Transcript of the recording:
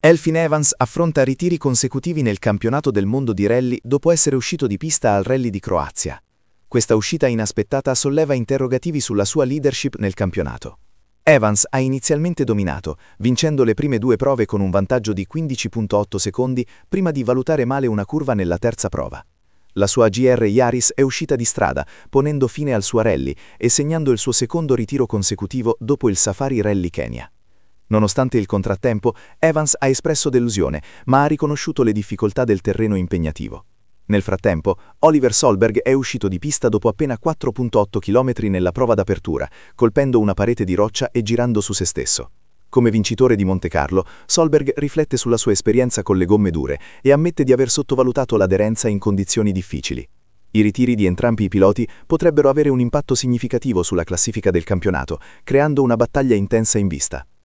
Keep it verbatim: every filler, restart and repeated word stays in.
Elfyn Evans affronta ritiri consecutivi nel campionato del mondo di rally dopo essere uscito di pista al Rally di Croazia. Questa uscita inaspettata solleva interrogativi sulla sua leadership nel campionato. Evans ha inizialmente dominato, vincendo le prime due prove con un vantaggio di quindici virgola otto secondi prima di valutare male una curva nella terza prova. La sua G R Yaris è uscita di strada, ponendo fine al suo rally e segnando il suo secondo ritiro consecutivo dopo il Safari Rally Kenya. Nonostante il contrattempo, Evans ha espresso delusione, ma ha riconosciuto le difficoltà del terreno impegnativo. Nel frattempo, Oliver Solberg è uscito di pista dopo appena quattro virgola otto chilometri nella prova d'apertura, colpendo una parete di roccia e girando su se stesso. Come vincitore di Montecarlo, Solberg riflette sulla sua esperienza con le gomme dure e ammette di aver sottovalutato l'aderenza in condizioni difficili. I ritiri di entrambi i piloti potrebbero avere un impatto significativo sulla classifica del campionato, creando una battaglia intensa in vista.